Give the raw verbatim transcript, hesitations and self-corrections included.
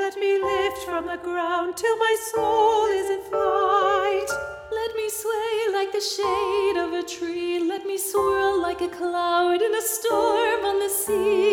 Let me lift from the ground till my soul is in flight. Let me sway like the shade of a tree. Let me swirl like a cloud in a storm on the sea.